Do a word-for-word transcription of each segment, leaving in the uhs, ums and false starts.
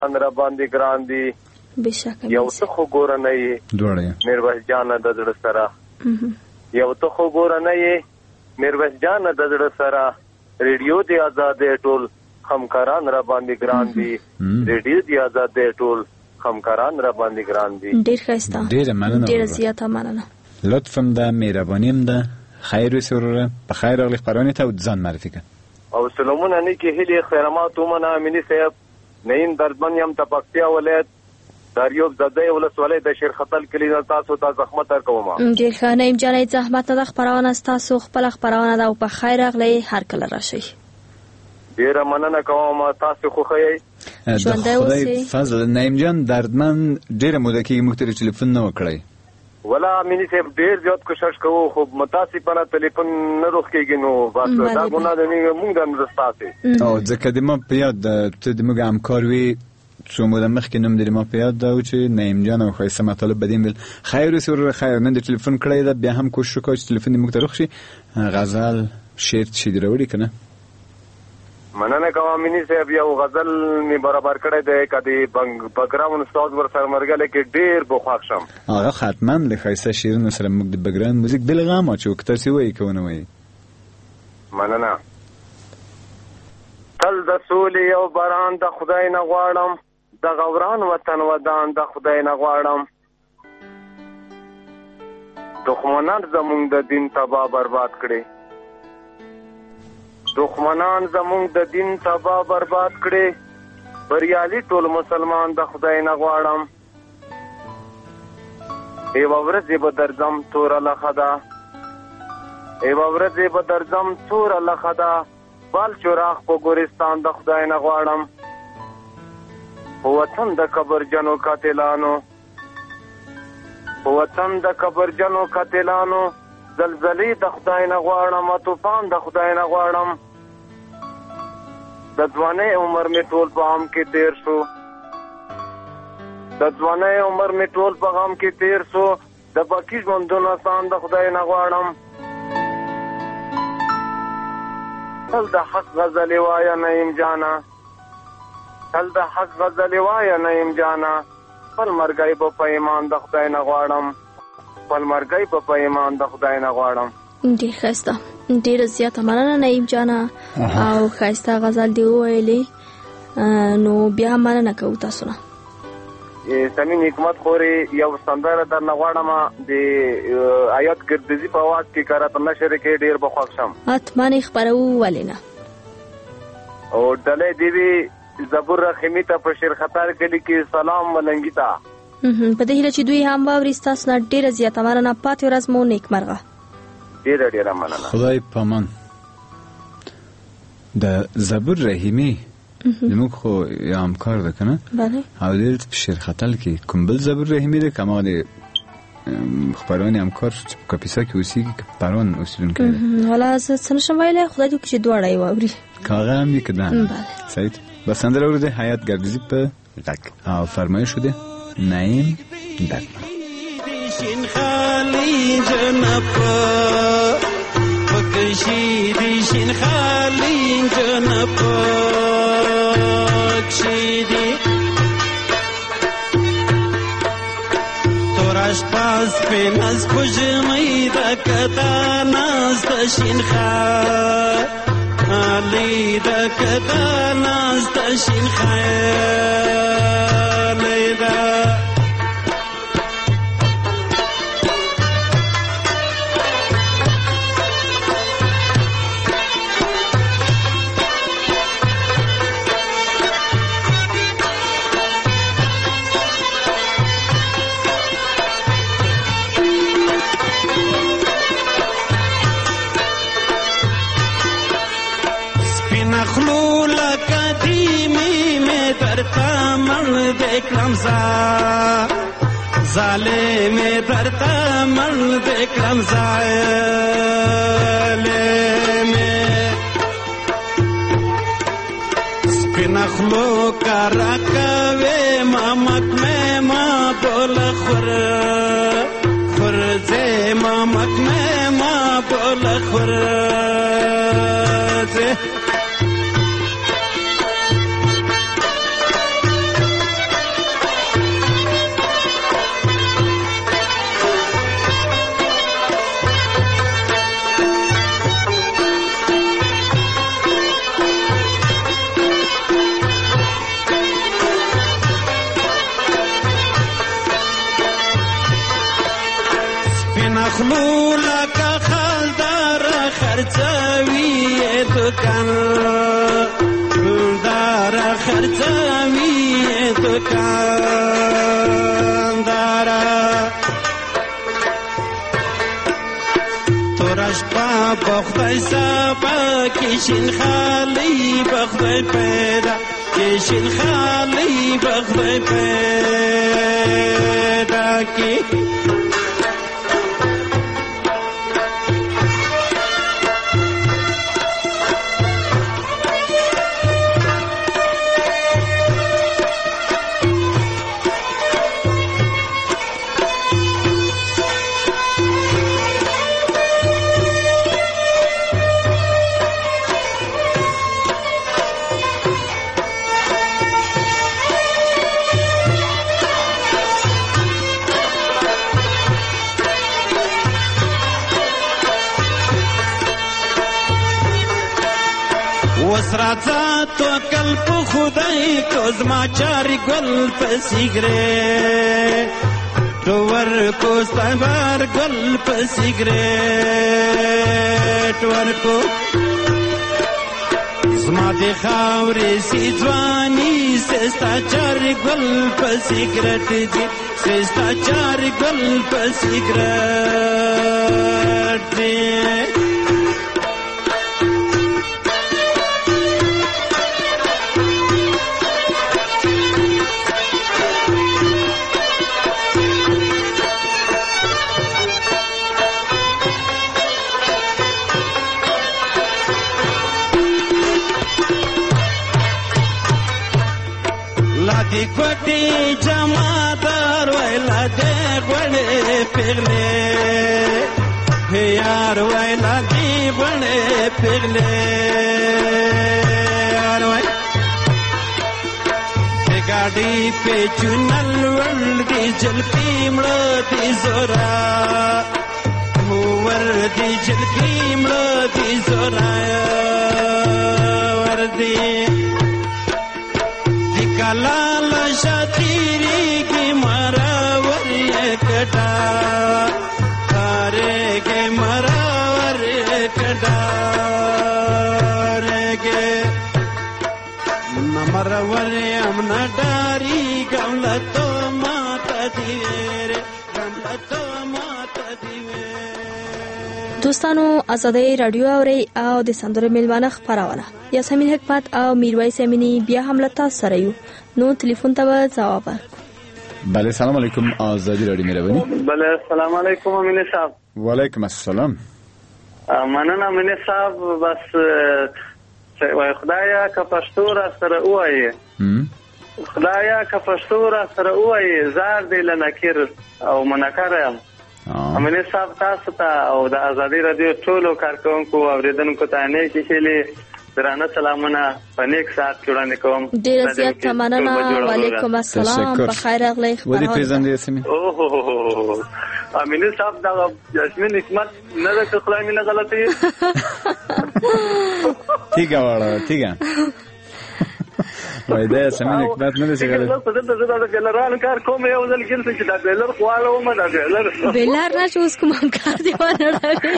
اندر باندې ګران دي بشک یو څه خو ګور نه یې دوړې میرویس جان د زړه سره یو څه خو ګور نه یې میرویس جان د زړه سره ریډیو دی آزاد ټول همکاران را باندې ګران دي ریډیو دی آزاد ټول همکاران را باندې ګران دي. ډیر ښایسته ډیر مننه ډیر زیاته مننه. لطفم ده مهربانیم ده خیر وسوره په خیر راغلی خبرونه ته ځان معرفي کړه. او سلامونه نه کې هلي خیرمات ومنه امینی صاحب نیم دردمن یم تپکتیا ولایت داریوب زده ولسوالۍ د شیر خطل کلی تاسو ته زحمت درکوم. ډیر ښه نیم جانې زحمت د خبرونه تاسو خپل خبرونه ده او په خیر راغلی هر کله راشي. ډیر مننه کوم تاسو خو خی ژوندۍ اوسئ. فضل نیم جان دردمن ډیر موده کې موږ ته ټلیفون نه وکړی ولا امینی صاحب ډیر زیات کوشش کوو خو متاسفانه ټلیفون نه روخ کېږي نو بس دا ګناه ده موږ د مرستاسي او ځکه د ما په یاد ته د موږ همکار وي څو موده مخکې نوم د ما په یاد ده چې نعیم جان او ښایسته مطالب بدیم بل خیر وسوره خیر نن د ټلیفون کړی ده بیا هم کوشش وکړو چې ټلیفون دې موږ ته روخ شي غزل شعر چې دې راوړي که نه. مننه کوم امینی صاحب یو غزل می برابر کړی دی کدی بګراوند استاد ور سره مرګله کې ډیر بوخښ شم هغه ختما له ښایسته شیرونو سره موږ د بګراوند موزیک بلغه ما چې وکړ سی وای کوونه وای. مننه تل د سولې او باران د خدای نه غواړم د غوران وطن ودان د خدای نه غواړم دښمنان زمونږ د دین تباہ برباد کړي دښمنان زمونږ د دین تباہ برباد کړي بریالي ټول مسلمان د خدای نه غواړم یوه ورځې به درځم توره لخه ده یوه ورځې به درځم توره لخه ده بال چراغ په ګورستان د خدای نه غواړم په وطن د کبرجنو قاتلانو په وطن د کبرجنو قاتلانو زلزلې د خدای نه غواړم طوفان د خدای نه غواړم د ځوانۍ عمر مې ټول په غم کې تیر شو د ځوانۍ عمر مې ټول په غم کې تیر شو د باقي ژوندون آسان د خدای نه غواړم تل د حق غزلې وایه نعیم جانا تل د حق غزلې وایه نعیم جانا خپل مرګی به په ایمان د خدای نه غواړم خپل مرګی به په ایمان د خدای نه غواړم. ډېر ښایسته ډېره زیاته مننه نعیم جانه او ښایسته غزل دې وویلې نو بیا مننه کوو تاسو نه. سمین حکمت خورې یو سندره درنه غواړم د آیات ګردیزي په اواز کې کارته نشر کې ډېر به خوښ شم. حتما یې خپروو ولې نه. او ډلۍ دې وي زبور رحیمي ته په شیر خطر کلي کې سلام ملنګي ته په دې هیله چې دوی هم واوري ستاسو نه ډېره زیاته مننه پاتې ورځ مو نیکمرغه. ډېره ډېره مننه. خدای پامان د زبور رحیمي زموږ خو یو همکار ده که نه او دلته په شیر خطل کې کوم بل زبور رحیمي ده که هماغه د خپرونې همکار چې په کاپیسا کې اوسېږي که پروان اوسېدونکی ده حالا زه څه نشم ویلی خدای دې وکړي چې دواړه یې واوري که هغه هم وي که نه صحیح به سندره اورده حیات گردیزی په غږ او فرمایش شده نعیم دردمن دیشین خالی جنب بکشی دیشین خالی جنب کشیدی تورش پاس پی نز پجمی دا کتا ناز دشین خالی دا کتا ناز دشین خالی دا देक्रम सा जाले में दरता मर देक्रम जाले में स्पिनखलो का रकवे मामक में माँ बोल खुर खुर जे मामक में माँ बोल खुर जे اخلو لکه خالدار خرڅوي دکان دار خرڅوي دکان دار تورش په بخدای سبا کشین خالی بخدای پیدا کشین خالی بخدای پیدا کی وسراتا تو کل په خدای کو زما چاري ګل په سیګریټ تو ور کو ستبر ګل په سیګریټ ور کو زما د خاورې سي ځواني سستا چاري ګل په سیګریټ دي سستا چاري ګل په سیګریټ دي دی کوټي جمادار ویلا دې غړې پغلې یار ویلا دې غړې پغلې یار وای ګاډي په چنل ول دې جلپی مړ دې زورا ور دې جلپی مړ دې زورا ور دې کلال شتیری کی مراور کٹا تارے کے مراور کٹا رے کے مراور امنا ڈاری گملا تو ماتا دیوے گملا تو ماتا دیوے. دوستانو ازادۍ رادیو اوري او د سندرو میلمانه خبرونه یاسمین حکمت او میرویس امینی بیا هم له تاسو سره یو. نو ټلیفون ته جواب بله سلام علیکم آزادی رادیو مهربانی. بله سلام علیکم امینی صاحب. و علیکم السلام. مننه امینی صاحب بس خدایا که پښتو را سره وایي خدایا که پښتو را سره وایي زار دی لنکر او منکر یم. امینی صاحب تاسو ته او د ازادي رادیو ټولو کارکونکو او اوریدونکو ته نیکی هیلې درانه سلامونه په نیک سات جوړانه کوم. ډیر زیات مننه. وعلیکم السلام. بخیر اغلی خبرونه. ودی پیژندې یاسمین. اوه امینی صاحب دا یاسمین حکمت نه ده خدای مینه غلطی. ٹھیک ہے واړه ٹھیک ہے. وای دا یاسمین حکمت نه ده چې غلط. زه د زړه د بلران کار کوم یو ځل کې چې دا بلر خواړو ما دا بلر بلر نه چې اوس کوم کار دی ونه راغی.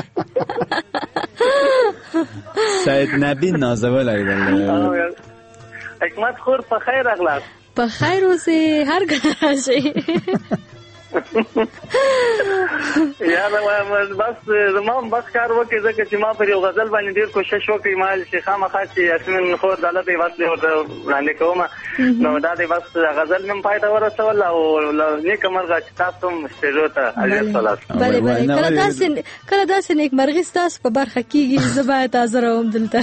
سید نبی نازول ایدل. حکمت خور په خیر اغلاس. په خیر اوسه هر ګړه شي. یاره وایم بس زمام بس کار وکړي ځکه چې ما پر یو غزل باندې ډیر کوشش وکړی مال چې خامخا چې یاسمین خور د الله دی واسطه وړاندې کوم نو دا دی بس غزل نیم پایته ورسول او نیک مرغه چې تاسو مستجو ته اجازه سلام. بله بله کله داسې کله داسې نیک مرغه تاسو په برخه کېږي زه باید حاضر وم دلته.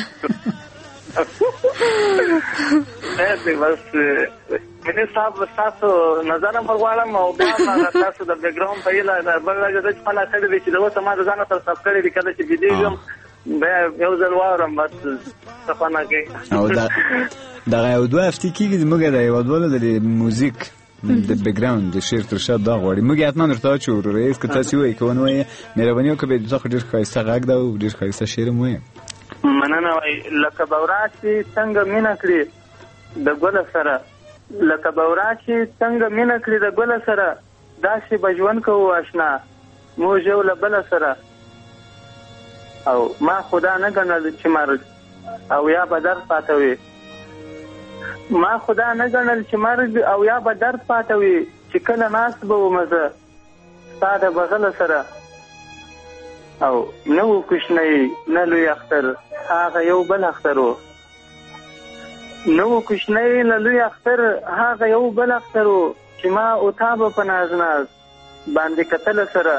بس منی صاحب تاسو نظر هم غواړم او بیا ما تاسو د بیک ګراوند په اله بل راځي چې خپل اخر دې چې د وسه ما ځان تر سب کړی دی کله چې ویډیو بیا یو ځل واورم بس صفانه کې او دا دا یو دوه هفته کېږي موږ دا یو دوه د موزیک د بیک ګراوند د شیر تر شا دا غواړي موږ حتما درته چور رئیس که تاسو وایي کوونه وایي مهرباني وکړئ به تاسو ډیر ښایسته غږ دا او ډیر ښایسته شعر مو وایي. مننه وای لکه بورا چې څنګه مینا کړی د ګل سره لکه بورا چې څنګه مینا کړی د ګل سره داسې بجون کوو آشنا موږ یو له بله سره او ما خدا نه ګڼل چې مرګ او یا به درد پاتوي ما خدا نه ګڼل چې مرګ او یا به درد پاتوي چې کله ناست به ومه زه ستا د بغله سره او نه و کوچنی نه لوی اختر هغه یو بل اختر و نه و کوچنی نه لوی اختر هغه یو بل اختر و چې ما او تا به په ناز ناز باندې کتله سره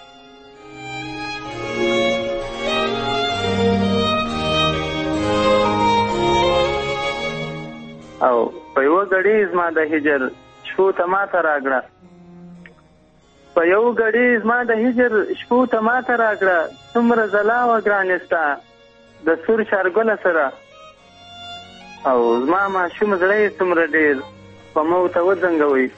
او په یوه ګړي زما د هجر شپو ته ماته راکړه په یو ګړي زما د هجر شپو ته ماته راکړه څومره ځلا وه ګرانې ستا د سور شارګله سره او زما ماشوم زړه یې څومره ډېر په موته وځنګوئ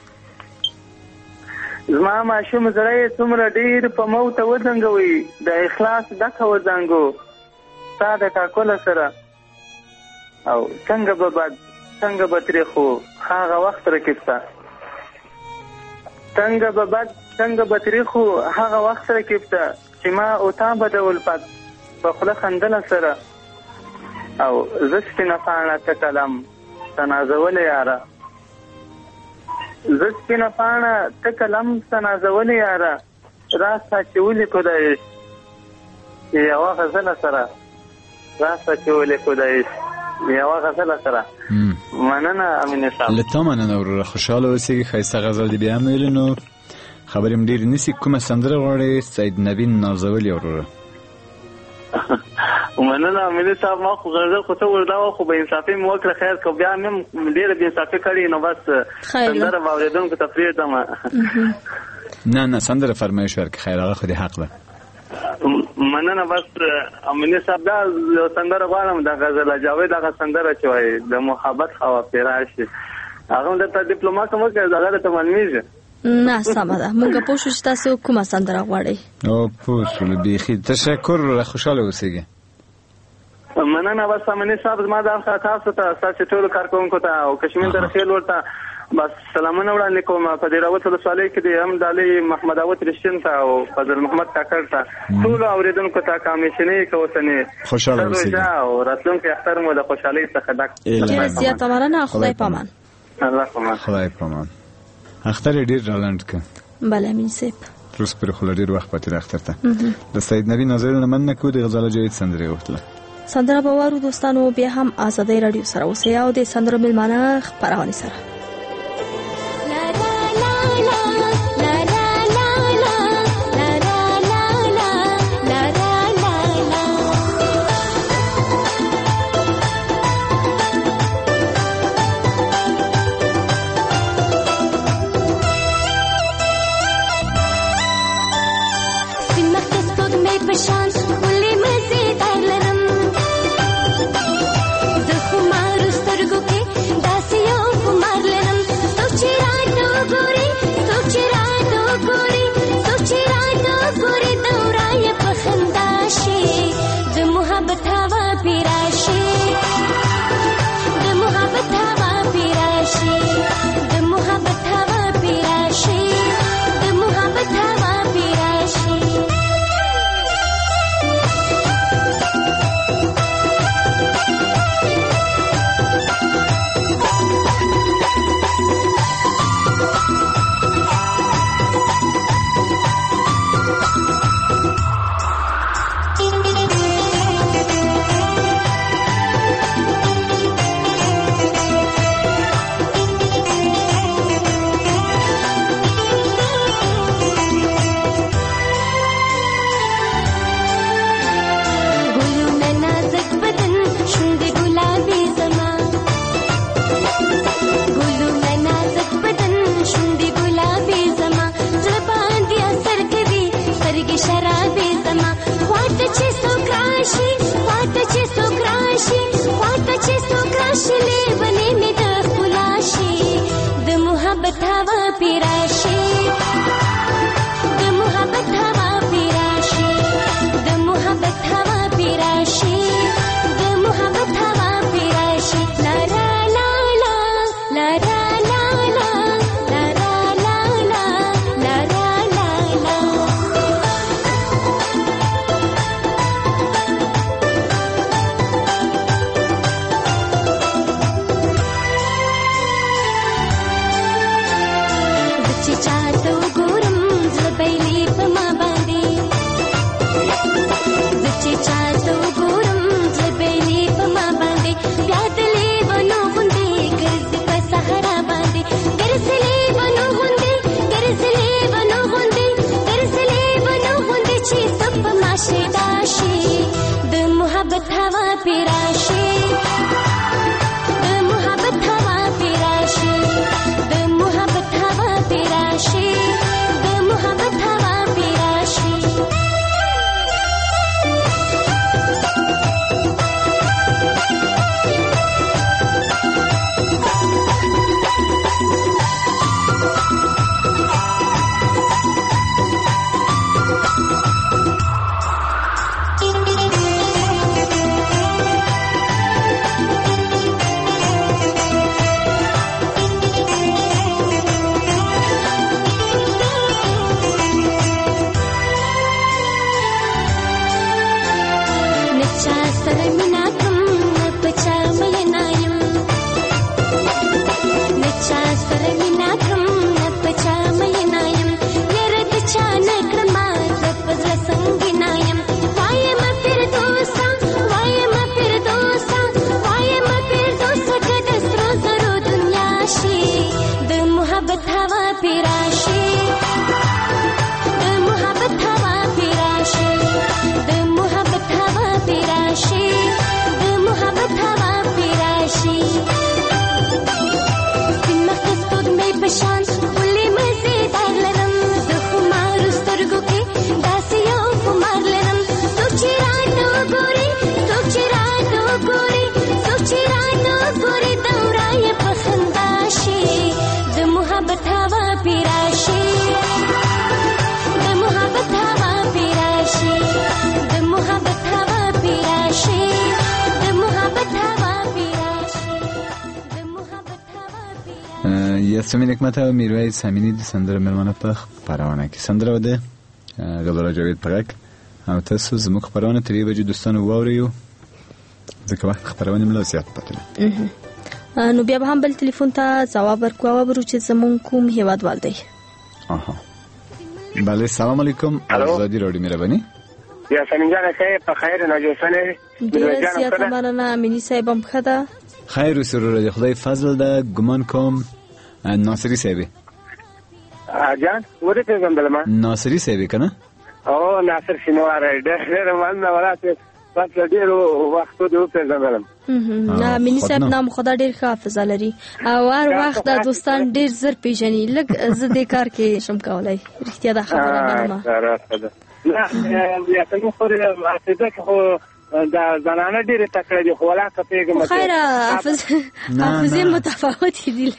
زما ماشوم زړه یې څومره ډېر په موته وځنګوئ د اخلاص ډکه وځنګو ستا د کاکله سره او څنګه به بد څنګه به ترېخو هغه وخت رکیب ته څنګه به بد څنګه به ترېخو هغه وخت رکیب ته چې ما او تا به د الفت په خوله خندله سره او زه سپینه پاڼه ته قلم ته نازولې یاره زه سپینه پاڼه ته قلم ته نازولې یاره راسته چې ولیکو د عشق یوه غزله سره راسته چې ولیکو د عشق یوه غزله سره مننه امین صاحب له تا مننه وروره خوشحاله اوسېږي ښایسته غزل دې بیا هم ویلې نو خبرې م ډېرې نیسي کومه سندره غواړې سید نبین نازولې وروره مننه امین صاحب ما خو غزل خو ته وردا وه خو به انصافي مې وکړه خیر که بیا مې هم ډېره بې انصافي کړې نو بس سندره به اورېدونکو ته پرېږدم نه نه سندره فرمایش ورکړه خیر هغه خو دې حق ده مننه بس امینه صاحب دا سندره غواړم د غزل جاوید هغه سندره چې وایي د محبت خوا پیرا شي هغه هم درته ډیپلوما کوم که هغه درته معلومیږي نه سمه ده موږ پوه شو چې تاسو کومه سندره غواړئ او پوه شولو بیخي تشکر خوشحاله اوسېږي مننه بس امینه صاحب زما دا تاسو ته ستاسو ټولو کارکوونکو ته او کشمیر ته خیر ورته بس سلامونه وړاندې کوم په دې راوت ولسوالۍ کې د هم ډالۍ محمد داود رشتین ته او فضل محمد کاکړ ته ټولو اورېدونکو ته کامیشنې که اوسنې خوشحاله اوسئ او راتلونکی اختر مو د خوشحالۍ څخه ډک ډېره زیاته مننه خدای پامان الله پامان خدای پامان اختر یې ډېر رالنډ که بله امین صاحب روز پرې خو له ډېر وخت پاتې ده اختر ته د سید نبي نازولې نه مننه کوو د غزاله جاوید سندره یې غوښتله سندره به وارو دوستانو بیا هم ازادۍ راډیو سره اوسئ او د سندرو میلمانه خپرونې سره چې چاته وګورم زړه بیلې په ما باندې زه چې چاته وګورم زړه بیلې په ما باندې بیا د لیونو غوندې ګرځي په صحرا باندې ګرځلې ونو غوندې ګرځلې ونو غوندې ګرځلې ونو غوندې چې سب په ما شیدا شي د محبت هوا پې راشي د محبت هوا پې راشي د محبت هوا پې راشي د محبت هوا پې راشي یاسمین حکمت او میرویس امینی د سندره مېلمانه په خپرونه کې سندره وده غلره جاوید پرک او تاسو زموږ خپرونه ترې بجې دوستانو واورئ ځکه وخت خپرونه مله زیات پاتې نو بیا به هم بل ټلیفون ته جواب ورکو ورو چې زموږ کوم هیوادوال دی. آها بله سلام علیکم آزادی رادیو مهربانی. یاسمین جان خیر په خیر ناجوسنه ډیره زیاته مننه امینی صاحب هم ښه ده. خیر و سرور د خدای فضل ده. ګمان کوم ناصری صاحب جان ورته پیغام ما ناصری صاحب کنه او ناصر شنوار ډېر من ولاته پس ډېر وخت دوه پیغام نه امینی صاحب نام خدا ډېر ښه حافظه لري او هر وخت د دوستان ډېر زر پیژني لږ زه دې کار کې شم کولای رښتیا ده خبره نه نه یا څنګه خو راځي خو دا زنانه ډېر تکړه دي خو ولا که پیغام خیر حافظ حافظه متفاوت دي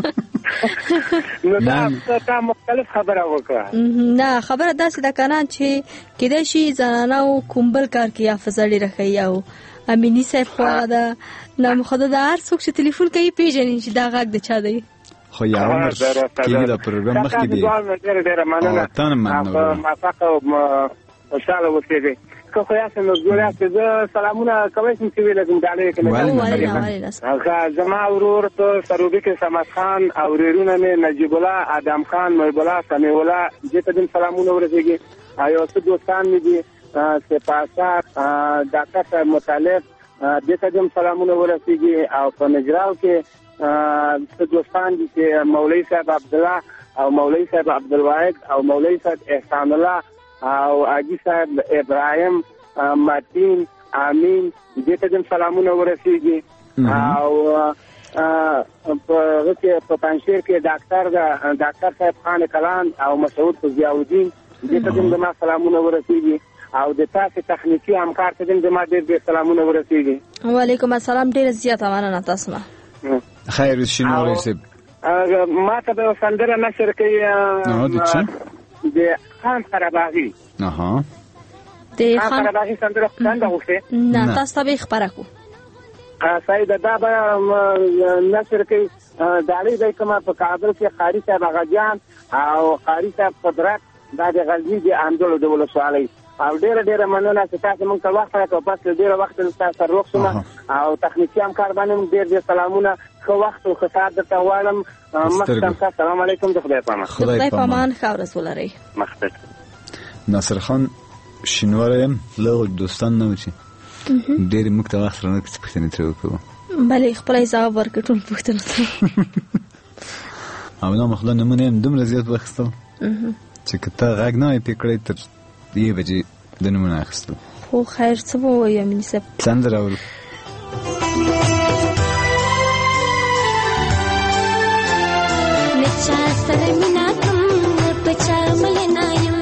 نو دا تا مختلف خبره وکړه نه خبره داسې ده کنه چې کېدای شي زنانه او کومبل کار کې حافظه ډېره ښه او امینی صاحب خو دا نام خدا د هر څوک چې ټلیفون کوي پیژني چې دا غږ د چا دی خو یا عمر کېږي دا پروګرام مخکې دی ډېره ډېره مننه تانه مننه موفقه خوشحاله اوسېږئ که خو یاسې نو ګورې چې زه سلامونه کولی شم چې ویې لګم ډالۍ زما ورور په سروبي کې صمد خان او ورورونه مې نجیب الله ادم خان محب الله سمیع الله دې ته هم سلامونه ورسېږي او یو څه دوستان مې دي سپاسار ډاکټر صاحب مطلب دې ته هم سلامونه ورسېږي او په نجراو کې څه دوستان دي چې مولوي صاحب عبدالله او مولوي صاحب عبدالواحد او مولوي صاحب احسان الله او حاجی صاحب ابراهیم مارتین امین دې ته هم سلامونه ورسېږي او په پنځشیر کې ډاکټر ډاکټر صاحب خان کلان او مسعود ضیاءالدین دې ته هم زما سلامونه ورسېږي او د تاسو تخنیکی همکار ته هم زما ډېر ډېر سلامونه ورسېږي. وعلیکم السلام ډېر زیاته مننه تاسو نه خیر شنو صاحب ما ته به سندره نشر کوي د خان قرباغي اها د خان قرباغي سندره څنګه وخته نه تاسو به خبره کو سید دا به نشر کوي دالي د کومه په کابل کې خاري صاحب غجان او خاري صاحب قدرت دا د غلجي د اندولو د ولسوالۍ او ډیره ډیره مننه چې تاسو موږ ته وخت راکړو. پس ډیره وخت تاسو سره روغ شوم او تخنیکي همکار باندې ډیر ډیر سلامونه. ښه وخت او ښه ساعت درته غواړم. مخکې السلام علیکم. د خدای پامان. خدای پامان. ښه ورځ ولرئ. مخکې ناصر خان شینواری یم له دوستان نه و چې ډېرې موږ ته وخت رانه چې پوښتنې ترې وکړو. بلې خپله یې ځواب ورکړ ټول پوښتنو ته. او نامخلا نمونه یم دومره زیات واخیستل چې که ته غږ نه وای پې کړی تر یوې بجې د نمونه اخیستل. خو خیر څه به ووایو امیني صاحب. سندره ور نه چا سره مینه کوم نه په چا مینه یم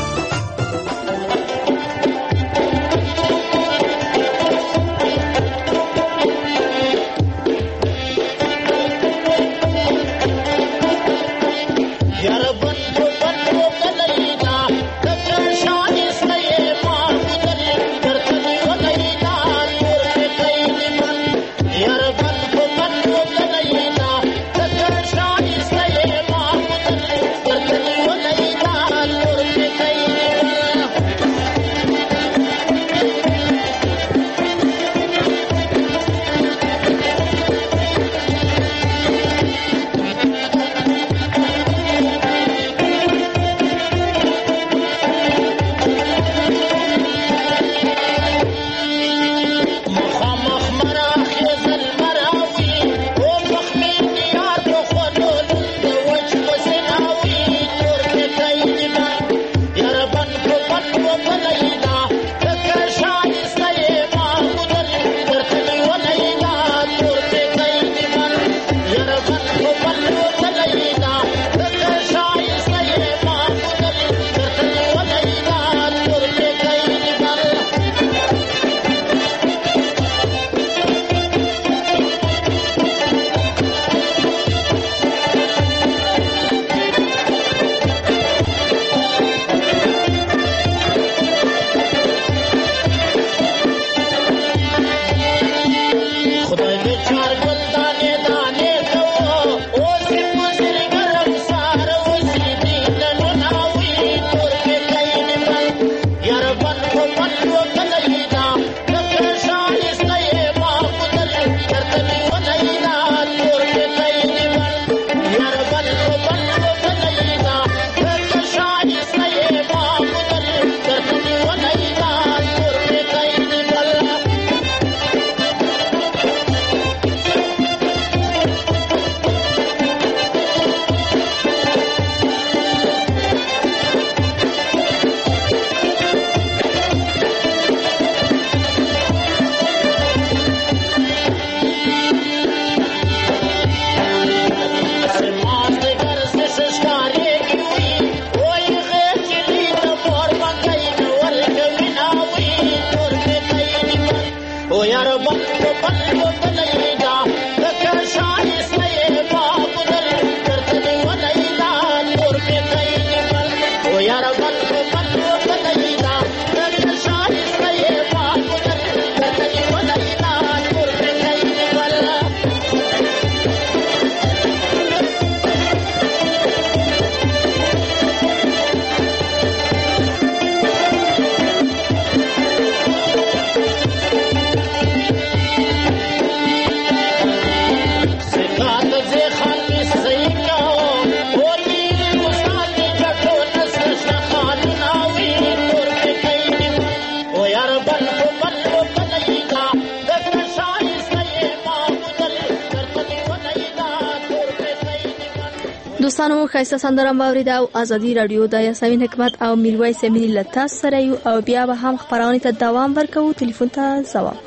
دوستانو خایسته سندره مورید او ازادي رادیو د یاسمین حکمت او میرویس امینی لتا سره یو او بیا به هم خبرونه ته دوام ورکوو. ټلیفون ته جواب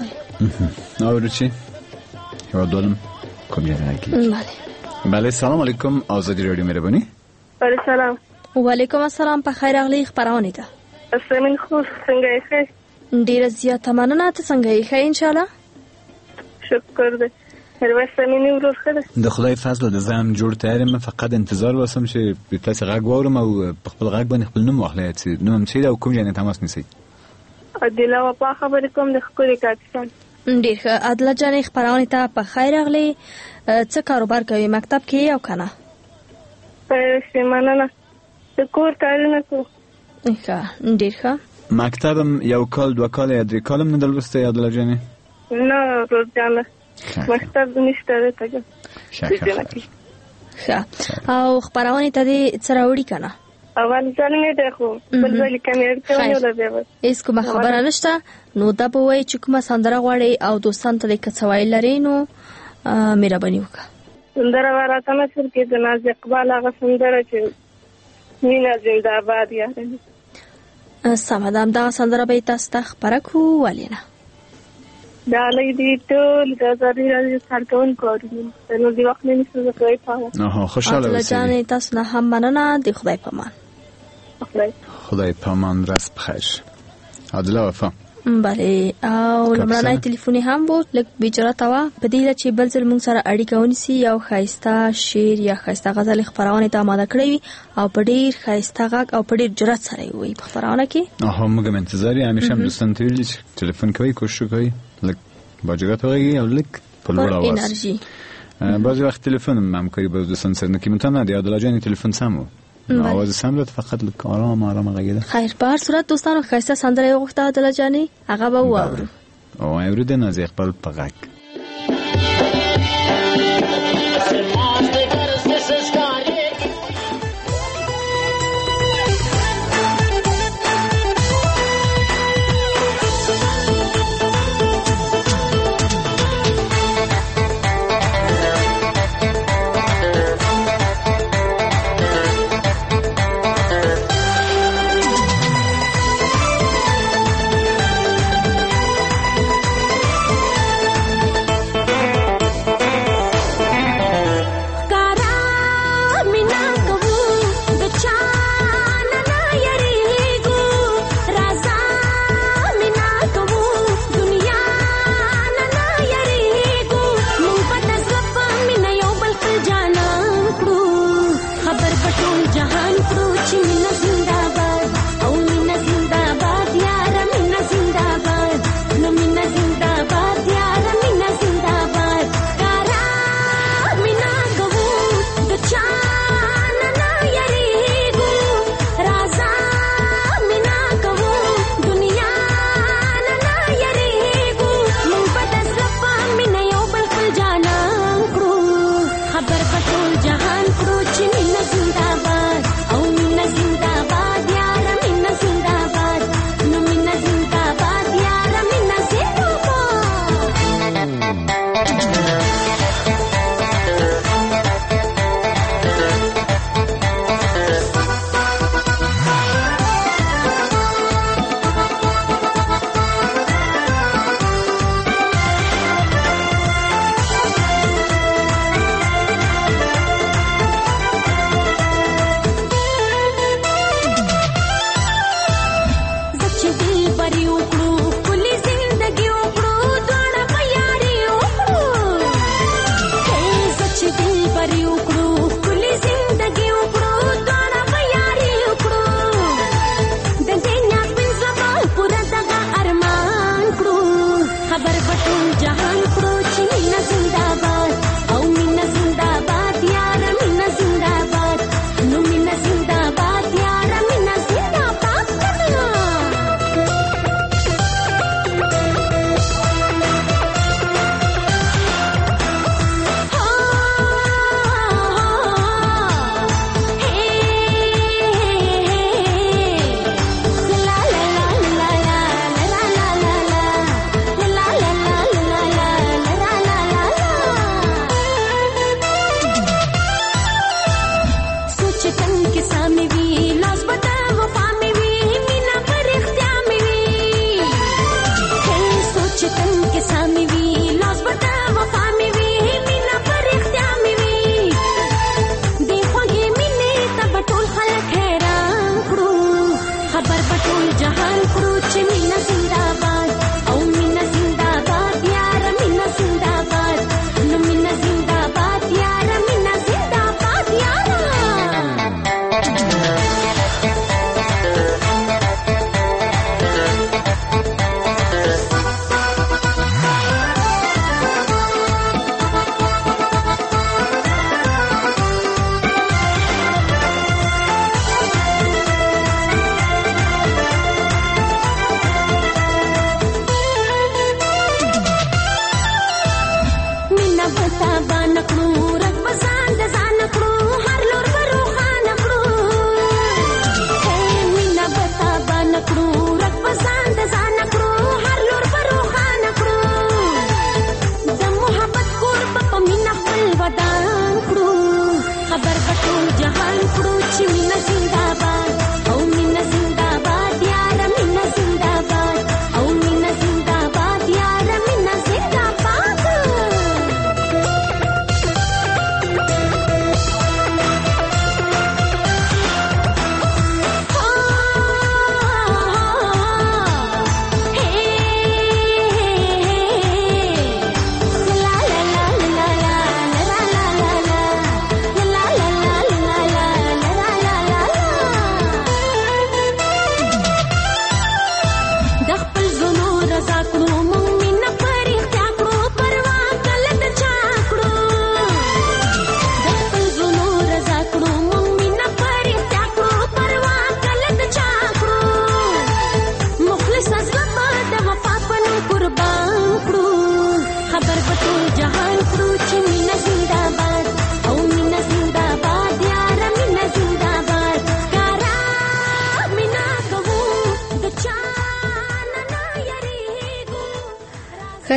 وای او رچی یو دولم کوم یې راکی. بله بله سلام علیکم ازادي رادیو مهرباني. بله سلام. وعلیکم السلام. په خیر اغلی خبرونه ته اسمن خو څنګه یې؟ ډیره زیاته مننه. ته څنګه یې؟ ان شاء الله شکر دې. میرویس امینی ورور خده د خدای فضل د زم جوړ تیار م فقط انتظار وسم چې تاسو غږ وورم او په خپل غږ باندې خپل نوم واخلئ چې نوم چې دا کوم ځای تماس نیسئ. عادله و په خبرې کوم د خپل کاکستان. ډیر ښه. عادله جان خبرونه ته په خیر اغلی. څه کاروبار کوي؟ مکتب کې او کنه؟ په سیمانه د کور کارونه کو. ښه ډیر ښه. مکتبم یو کال دو کال یا درې کالم نه دلوسته یا عادله جانې؟ نه روز جانه مکتب نشته ته ښه ښه. او خپرونې ته دې څه راوړي که نه؟ اول ځل مې دی خو بل ځل کې مې اړتیا ونیوله بیا به هېڅ کومه خبره نشته. نو دا به وایي چې کومه سندره غواړئ او دوستانو ته دې که څه ویل لرئ نو مهرباني وکړه. سندره به راته نشر کې د ناز اقبال هغه سندره چې مینه زنده‌باد یارانې. سمه ده، همدغه سندره به یې تاسو ته خپره کړو. ولې نه؟ ډالۍ دې ټول د ازادي راډیو کارکوونکو اورېدونکو ته نو د وخت نه نیسو زه خدای پامان. خوشحاله عادله جانې تاسو نه هم مننه. د خدای پامان. خدای پامان. راست بخیر. عادله وفا. بله. او لمړنی تلیفوني هم و لږ بېجرته وه په دې چې بل ځل موږ سره اړیکه ونیسي یو ښایسته شعر یا ښایسته غزل خپرونې ته اماده کړی وي او په ډېر ښایسته غږ او په ډېر جرأت سره یې ووایي په خپرونه کې. آها موږ هم انتظار یې همیشه هم دوستانو ته ویلي چې تلیفون کوئ کوشش کوئ لږ با جرأت وغږیږي او لږ په لوړ اواز انرژي. بعضې وخت تلیفون هم همکاري به دوستانو سره نه کوي. ممتن نه د عادله جانې تلیفون سم و آواز سم داد فقط لږ آرام آرام غږېده. خیر په هر صورت دوستانو ښایسته سندره یې وغوښته عادله جانې هغه به واورو. او اورو د ناز اقبال په غږ.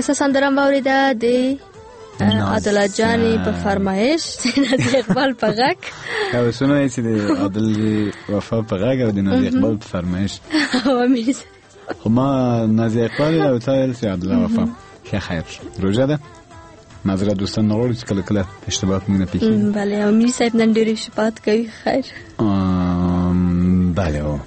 خیسته سندره موریده د عادل جانی په فرمایش نازي اقبال په غږ او سونه چې د عادل وفا په غږ او د نازي اقبال په فرمایش او امیر خو ما نازي اقبال او تایل چې عادل وفا ښه خیر روزه ده معذرت دوستان نغواړو چې کله کله اشتباهات موږ نه پیښیږي. بله امیر صاحب نن ډېرې شفاعت کوي خیر بله او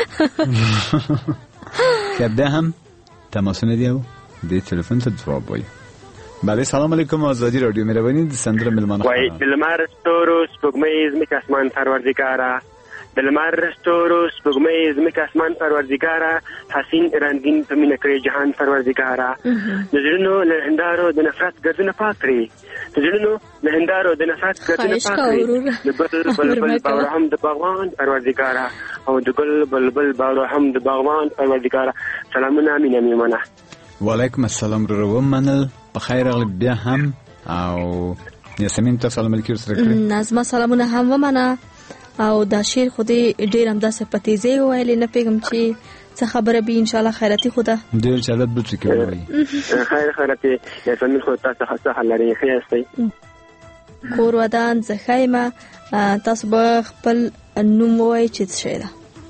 که بیا هم تماسونه دی او د تلفن ته ځواب وایي. بله سلام علیکم آزادی رادیو مهربانی د سندره ملمانه وای د لمر ستورو سپوږمۍ زموږ اسمان پروردګاره د لمر ستورو سپوږمۍ زموږ اسمان پروردګاره حسین رنگین په مینه کړی جهان پروردګاره د زړونو له هندارو د نفرت ګردونه پاک کړي د زړونو له هندارو د نفرت ګردونه پاک کړي د بل بلبل باور هم د باغوان پروردګاره او د ګل بلبل باور هم د باغوان پروردګاره سلامونه مینه میمنه. وعلیکم السلام رو منل بخیر اغلی بیا هم او یاسمین ته سلام علیکم سره کړی نظم سلامونه هم ومنه او دا شعر خودی ډیر هم داسې په تیزی ویلې نه پیغام چې څه خبره به ان شاء الله خیراتي خدا ډیر چالت بل څه کوي خیر خیراتي یاسمین خو تاسو ښه حال لري خیر استي کور ودان زخایمه تاسو به خپل نوم وای چې څه ده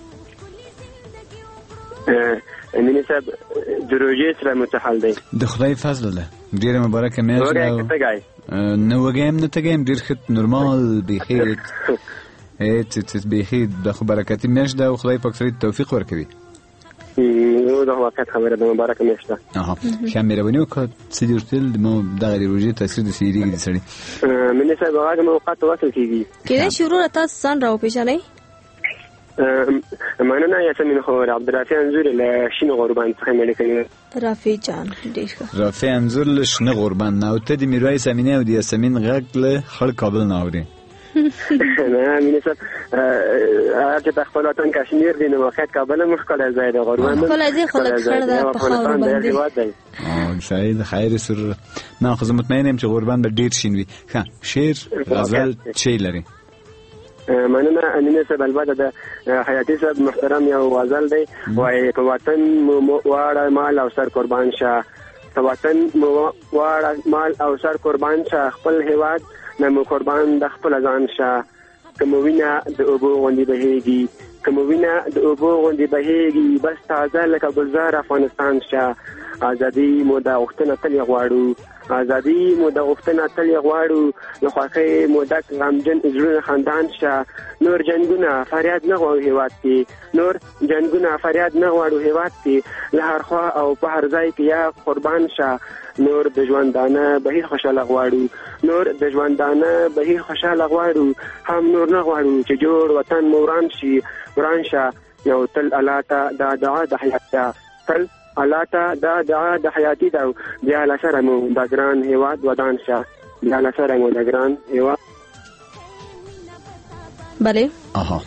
امین صاحب دروژې سره متحل دی د خدای فضل ده ډیره مبارکه میاشت نو وګیم نه تګیم ډیر خت نورمال بخیر هیڅ څه بخیر د خو برکتی میاشت ده او خدای پاک سره توفیق ورکوي. نو دا واقعا خبره ده مبارکه میاشت ده. اها خو مهرباني وکړه چې ورتل د مو دغه روزي تاثیر د سیری کې سړي امین صاحب هغه موقعات وصل کیږي کله شروع تاسو ځان راو پیژنئ مننه یاسمین خو عبدالرافع انزور له شین غربان څخه مې لیکلی رافع جان ډیر ښه رافع انزور له شین غربان نو ته د میرویس امینه او د یاسمین غږ له خړ کابل نه اوري نه امینه صاحب هغه په خپل وطن کشمیر دی نو واقعیت کابل هم ښکلی ځای دی غربان ښکلی ځای خو لږ خړ ده په خاورو باندې او شاید خیر سر نه خو زه مطمئن یم چې غربان به ډیر شین وي. ښه شعر غزل چی لري مننه امینه صاحب البته د حیاتي صاحب محترم یو غزل دی وای په وطن مو واړه مال او سر قربان شه په وطن مو واړه مال او سر قربان شه خپل هیواد نه مو قربان د خپل ځان شه کوم وینا د اوبو غوندې بهيږي کوم وینا د اوبو غوندې بهيږي بس تازه لکه ګلزار افغانستان شه ازادي مو د وختونه تل غواړو ازادي مو د وختونه تل غواړو نو خوخه مو د غمجن زړه خاندان شه نور جنگونه فریاد نه غواړو هیواد کې نور جنگونه فریاد نه غواړو هیواد کې له هر خوا او په هر ځای کې یا قربان شه نور د ژوندانه بهیر خوشاله غواړو نور د ژوندانه بهیر خوشاله غواړو هم نور نه غواړو چې جوړ وطن موران شي وران شه یو تل الله ته دا دعا د حیات تل الله ته دا دعا د حیاتي دا بیا لسره مو د ګران هیواد ودان شه بیا لسره مو د ګران هیواد بله اها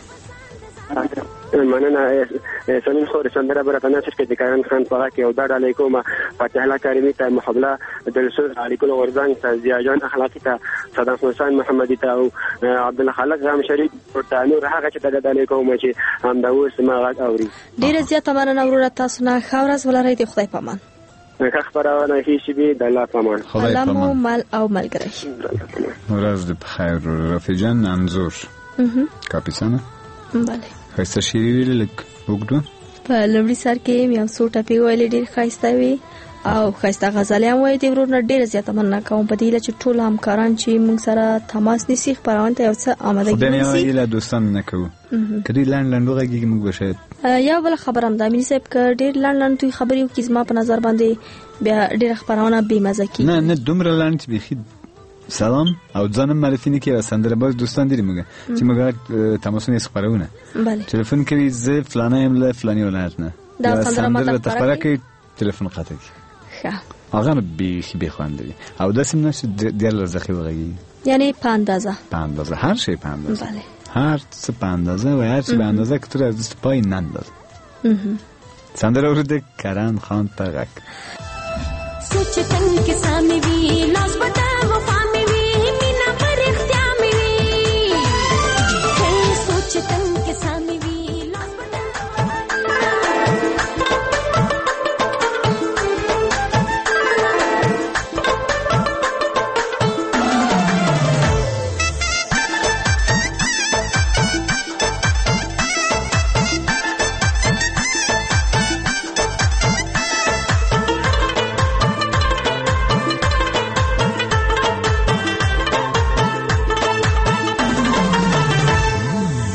مننه سنین خو سندره برته نشر کې د کارن خان په کې او د علیکم فتح الله کریمی ته محبله د رسول علیکم ورزان ته زیا جان اخلاقی ته صدام حسین محمدی ته او عبد الله خالق رام شریف ورته نور هغه چې د علیکم چې هم دا اوس ما غږ اوري ډیره زیاته مننه ورور تاسو نه خاورز ولرئ د خدای پامان که خبرونه هیڅ به د الله پامان خدای پامان مال او ملګری ورځ د بخیر رافع جان انزور کاپیسانه بله خیسته شیری ویل لک وګدو په لومړي سر کې یو څو ټپی ویل ډیر خیسته وي او خیسته غزل هم وایي د ورور نه ډیر زیاته مننه کوم په دې چې ټول همکاران چې موږ سره تماس نیسي خبرونه ته یو څه آمادګي نیسي خدای نه دوستان نه کوو کدی لاند لاند وګږي موږ بشید یا بل خبرم د امین صاحب ک ډیر لاند لاند توي خبري او کیسه په نظر باندې بیا ډیر خبرونه به مزه کی نه نه دومره لاند بيخي سلام او ځانم معرفي نه کړه سندره باز دوستان دي موږ چې موږ تماسونه خبرونه بله تلیفون کوي زه فلانه ام له فلاني ولایت نه دا سندره ماته خبره کوي تلیفون قطع کی ښه هغه به به خواندي او د سم نشه ډیر لږه وغږی یعنی په اندازه په اندازه هر شی په اندازه بله هر څه په اندازه و هر څه په اندازه که تر از پای ننداز سندره ورده کرن خان تغک سوچ تن کے سامنے بھی لاس بتا وفا میں بھی مینا پر اختیار میں بھی سوچ تن کے سامنے بھی لاس بتا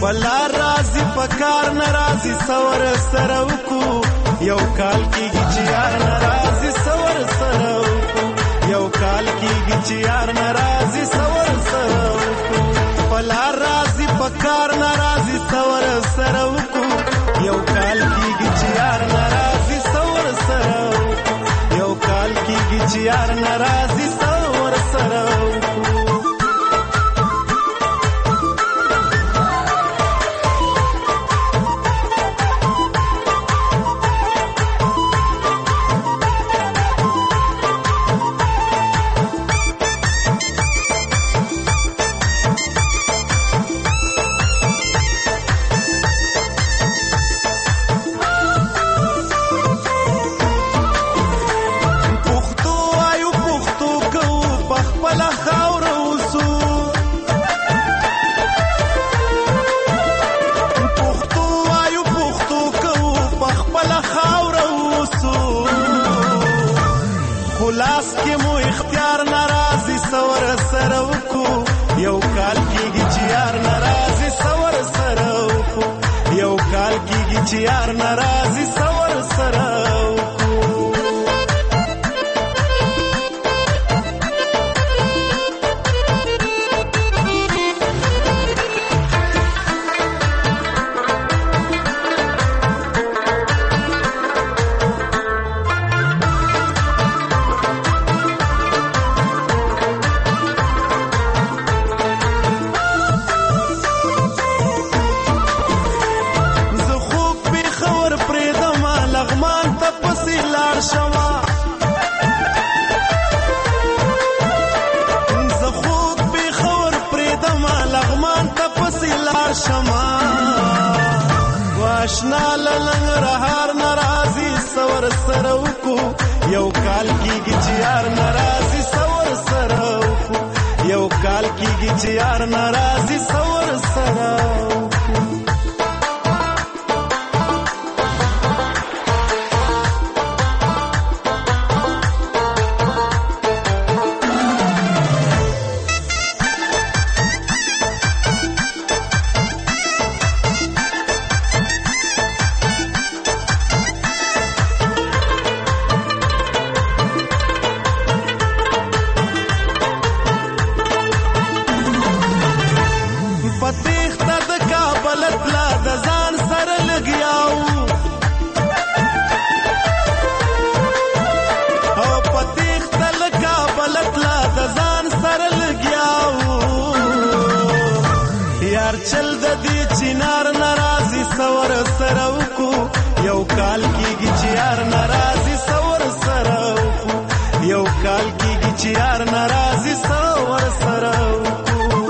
پلا رازي پکار ناراضي سور سره وکو یو کال کېږي چې یار ناراضي سور سره وکو یو کال کېږي چې یار ناراضي سور سره وکو پلا رازي پکار ناراضي سور سره وکو یو کال کېږي چې یار ناراضي سور سره وکو یو کال کېږي چې یار ناراضي سور سره وکو خلاص کې مو اختیار ناراضي سور سره وکو یو کال کېږي چې یار ناراضي سور سره وکو یو کال کېږي چې یار ناراضي سور سره وکو واشنا لنګ رهار ناراضي سور سره وکو یو کال کېږي چې یار ناراضي سور سره وکو یو کال کېږي چې یار ناراضي سور سره وکو چل د دې چنار ناراضي سور سره وکو یو کال کېږي چې یار ناراضي سور سره وکو یو کال کېږي چې یار ناراضي سور سره وکو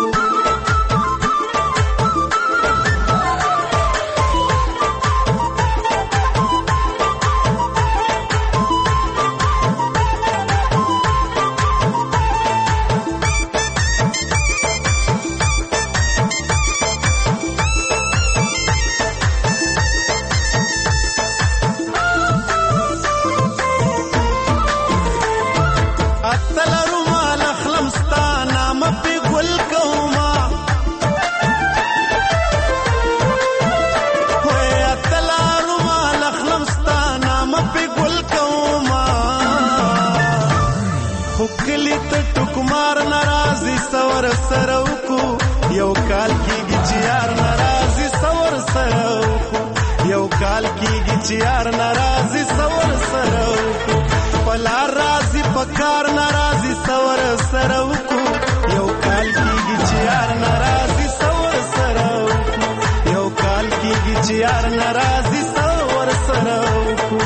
سور سره وکو یو کال کېږي چې یار ناراضي سور سره وکو یو کال کېږي چې یار ناراضي سور سره وکو پلا رازي پکار ناراضي سور سره وکو یو کال کېږي چې یار ناراضي سور سره وکو یو کال کېږي چې یار ناراضي سور سره وکو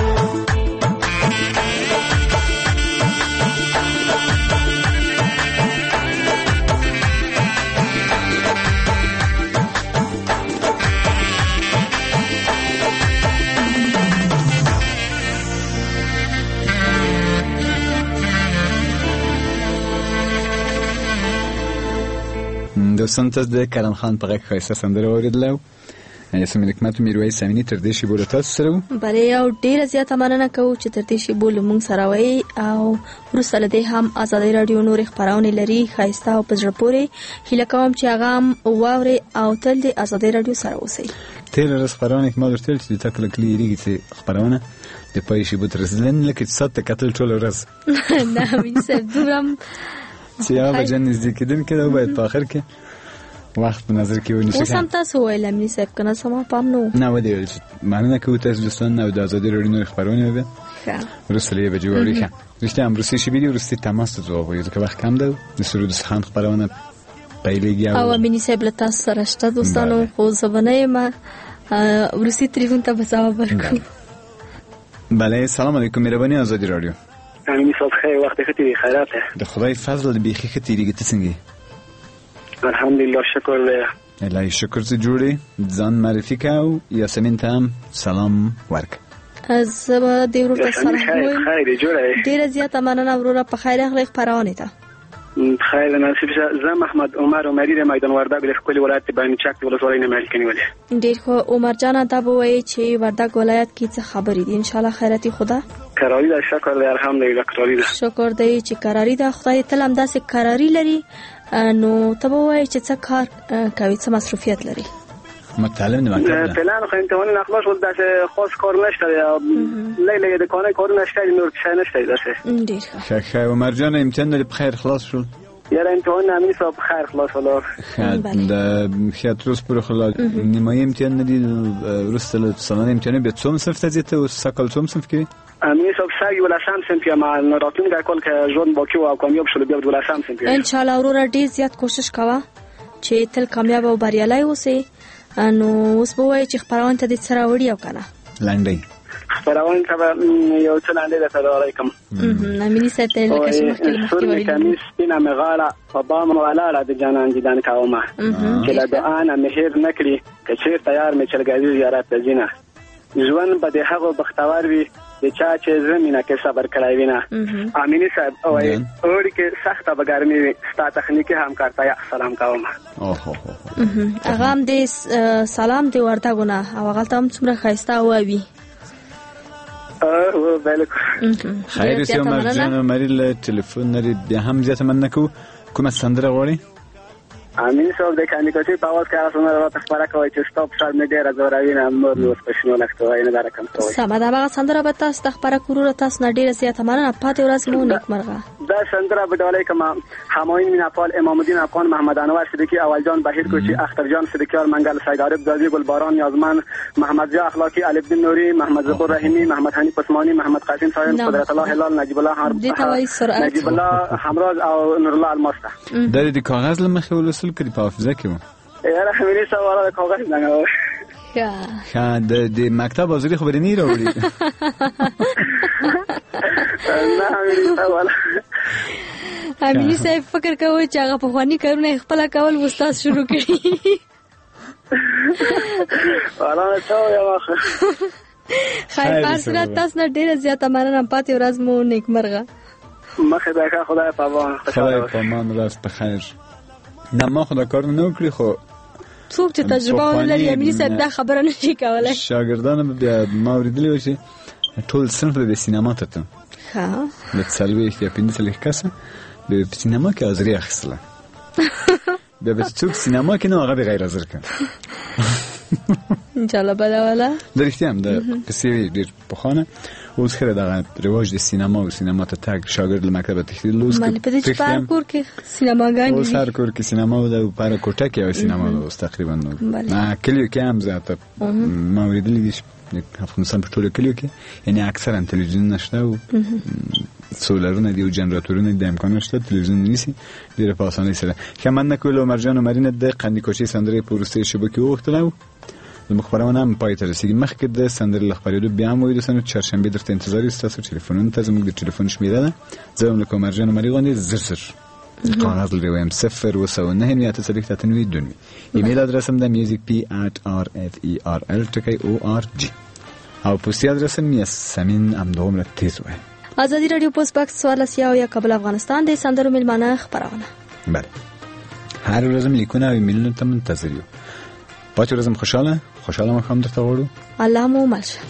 دوستان تاسو د کرم خان په غږ ښایسته سندره واورېدله یاسمین حکمت میرویس امینی تر دې شیبو له تاسو سره وو. بلې او ډېره زیاته مننه کوو چې تر دې شیبو له موږ سره وئ او وروسته له دې هم ازادي راډیو نورې خپرونې لري ښایسته او په زړه پورې. هیله کوم چې هغه هم واورئ او تل د ازادي راډیو سره اوسئ. تېره ورځ خپرونه کې ما درته ویل چې د تا کله کله یېرېږي چې خپرونه د پای شیبو ته رسېدل لکه چې ساعت ته کتل ټوله ورځ نه امین صاحب دومره هم چې یوه بجه نږدې کېدونکې ده باید په آخر کې وخت په نظر کې ونیسي. اوس هم تاسو وویل امین صاحب که نه سما پام نه و نه ودې ویل چې مننه کوو تاسو دوستان او د ازادي راډیو نورې خپرونې به وروسته له یوې بجې واورئ. ښه رښتیا هم وروستۍ شیبې دي، وروستي تماس ته ځواب وایو ځکه وخت کم ده. د سرود خان خپرونه پیلېږي او امیني صاحب له تاسو سره شته دوستانو، خو زه به نه یم وروستي تلیفون ته به ځواب ورکړو. بله سلام علیکم مهرباني ازادي راډیو. امیني صاحب خیر وخت ښه تېرېږي خیرات دی. د خدای فضل د بیخي ښه تېرېږي. ته څنګه یې؟ الحمدلله شکر دی. الهي شکر چې جوړې ځان معرفي که او یاسمین ته هم سلام ورکړه. زه به دې ورور ته سلام وایم. خیر دی جوړه ډېره زیاته مننه وروره، په خیر راغلی خپرونې ته. خیر نصیب شه. زه محمد عمر عمري د میدان وردګ د ښکلي ولایت د بانچک د ولسوالۍ نه مالک نیولې. ډېر ښه عمر جانه دا به وایي چې وردګ ولایت کې څه خبرې دي؟ انشاءالله خیراتي خدا کراري ده. شکر دی الحمدلله کراري ده. شکر دی چې کراري ده. خدای تل همداسې کراري لري. نو ته به وایي چې څه کار کوي، څه مصروفیت لري؟ متعلم د مکتب ده. فعلا خو امتحانونه خلاص شول، داسې خاص کار نشته دی. لږ لږ د کارونه کارونه شته دي، نور څه نشته دی داسې. ډېر ښه. ښه عمر جان امتحان دې په خیر خلاص شول؟ یاره امتحان امیني صاحب په خیر خلاص شول. ښه د ښه تر اوسه پورې خو نیمایي امتحان نه دي، وروسته له سالانه امتحان بیا څوم صنف ته ځې ته اوس سږ کال څوم صنف کې وې؟ امیني صاحب سږ یولسم صنف یم. راتلونکی کال که ژوند باقي و او کامیاب شول بیا دولسم صنف یم. انشاءالله وروره ډېر زیات کوشش کوه چې تل کامیاب او بریالی اوسې. نو اوس به وایي چې خپرونې ته دې څه راوړي او که نه؟ لنډۍ خپرونې ته به یو څه لنډۍ درته راوړی کړم. امیني صاحب ته یې لکه چې مخکې له مخکې ویلي کمیس سپینه مې غاړه په بام ولاړه د جانان دیدن کومه چې له دعا نه مې هېر نه کړي که چېرته یار مې چرګوي زیارت ته ځینه. ژوند به د هغو بختور وي د چا چې زه مینه کې صبر کړی وینه. امیني صاحب وایي اوړي کې سخته به ګرمي وي ستا تخنیکي همکار ته سلام کومه. هغه هم دې سلام دې وردګو نه او هغلته هم څومره ښایسته هوا وي. خیر اوسې عمر جان عمري له ټلیفون لري بیا هم زیاته مننه کوو. کومه سندره غواړئ؟ امیني صاحب د کانیکوچي په اواز کې هغه سندره راته خپره کوئ چې ستا په سر مې ډېره زوروي نه نور مې اوس په شنو لښتو وایي نه دا رقم کوئ. سمه ده، هماغه سندره به تاسو ته خپره کړو. له تاسو نه ډېره زیاته مننه. پاتې ورځ مو نیکمرغه. دا سندره به ډالۍ کوم همایون میناپال امام الدین افغان محمد انور صدیقی اول جان بهیر کوچی اختر جان صدیقیار منگل سید عارف دازی گلباران نیازمند محمد جا اخلاقی علی الدین نوری محمد زبور رحیمی محمد حنیف عثمانی محمد قاسم سایل قدرت الله هلال نجیب الله حرب نجیب الله حمراز او نور الله الماسته. د دې کاغذ لمخې ولوسل کړي په حافظه کې و. یاره امیني صاحب ولا کاغذ نه ښه د د مکتب حاضري خبرې نه راوړي. نه امیني صاحب ولا امیني صاحب فکر کوي چې هغه پخواني کارونه خپله کول استاد شروع کړي. ولا څه یو خیر په صورت تاسو نه ډېره زیاته مننه. پاتې ورځ مو نیکمرغه. مخې ته ښه خدای په امان. خدای په امان ورځ په خیر. نه ما خو دا کارونه نه وکړي خو څوک چې تجربه ونه لري امیني صاحب دا خبره نه شي کولی. شاګردان بیا ما اورېدلي وو چې ټول صنف به سینما ته ته ښه د څلوېښت یا پنځه څلوېښت کسه به په سینما کې حاضري اخیستله. بیا به څوک سینما کې نه هغه به غیر حاضر کړه. انشاءالله بده والا د رښتیا هم د قصې ډېر پخوانه اوس خیره دغه رواج د سینما او سینما ته تګ شاګرد له مکتبه تښتېدل. اوس مالې په دې چې په هر کور کې سینماګانې اوس هر کور کې سینما ده او په هره کوټه کې یوه سینما ده اوس تقریبا. کلیو کې هم زیاته ما اورېدلي دي چې افغانستان په ټولو کلیو کې یعنې اکثرا تلویزیونونه شته او سولرونه دي او جنراتورونه دي د امکانات شته تلویزیون نیسي ډېره په اسانۍ سره. ښه مننه کوو له عمرجان عمري نه د قندي کوچۍ سندرې په وروستیو شېبو کې وغوښتله و. زموږ خپرونه هم پای ته رسېږي. مخکې د سندرې له خپرېدو بیا هم وایو دوستانو چهارشنبې درته انتظار یو ستاسو ټلیفونونو ته. زموږ د ټلیفون شمېره ده زه هم لکه عمرجان عمري غوندې زر زر کاغذ لري وایم صفر اوه سوه نهه نوي اته څلوېښت اته نوي دوه نوي. ایمیل ادرس هم ده میوزیک پی ات آر اف ای آر ال ټکی او آر جي او پوسټي ادرس هم یاسمین همدغومره تیز وایم. ازادي راډیو پوسټ باکس څوارلس یو یا کابل افغانستان د سندرو میلمانه خپرونه. بله هر ورځ هم لیکونه او ایمیلونو ته منتظر یو. پاتې ورځم خوشاله خوشاله مخام درته غواړو. الله مو ملشه.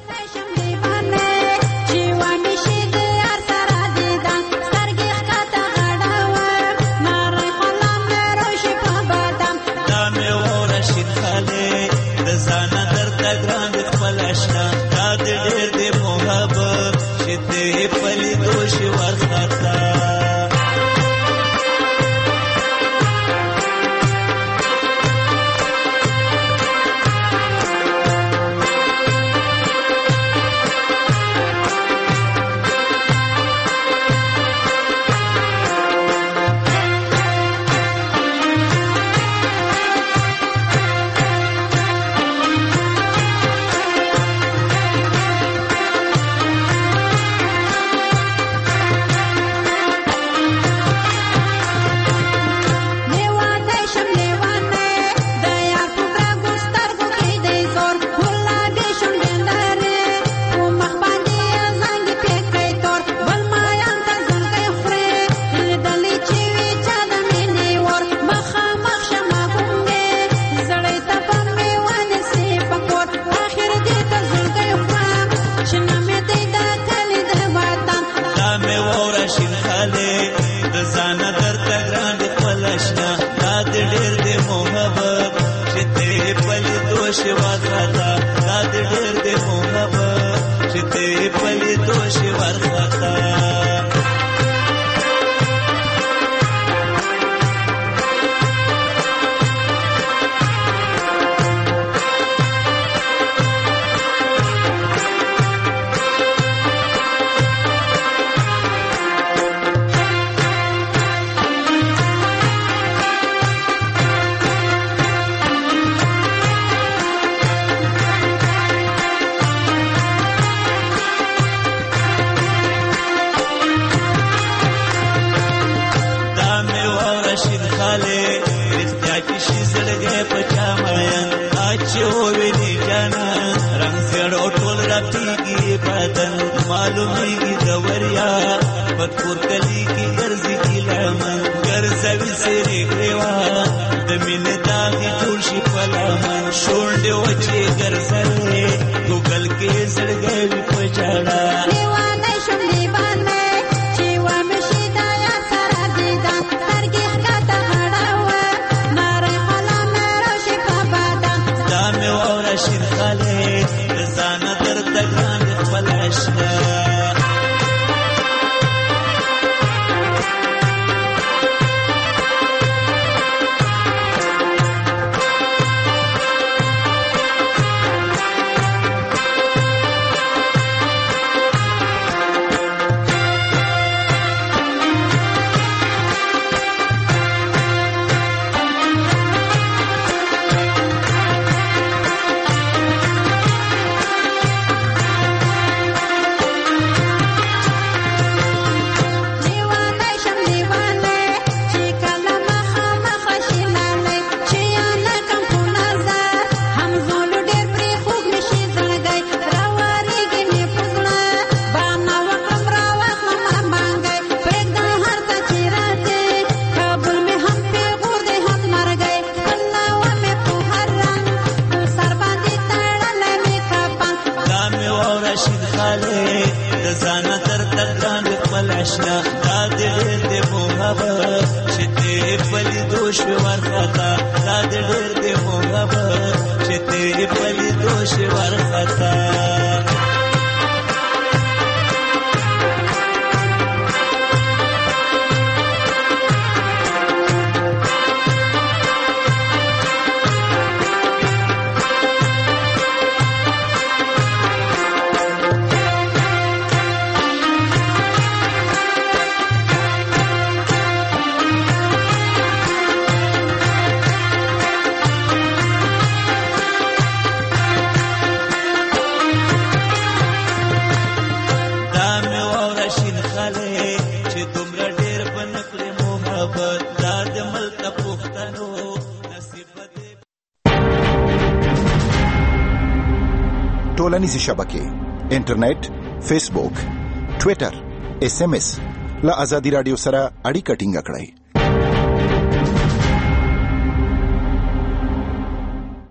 ټولنیزې شبکې انټرنیټ، فیسبوک، ټویټر، اس ام اس له ازادي رادیو سره اړیکه ټینګه کړئ.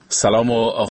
سلام و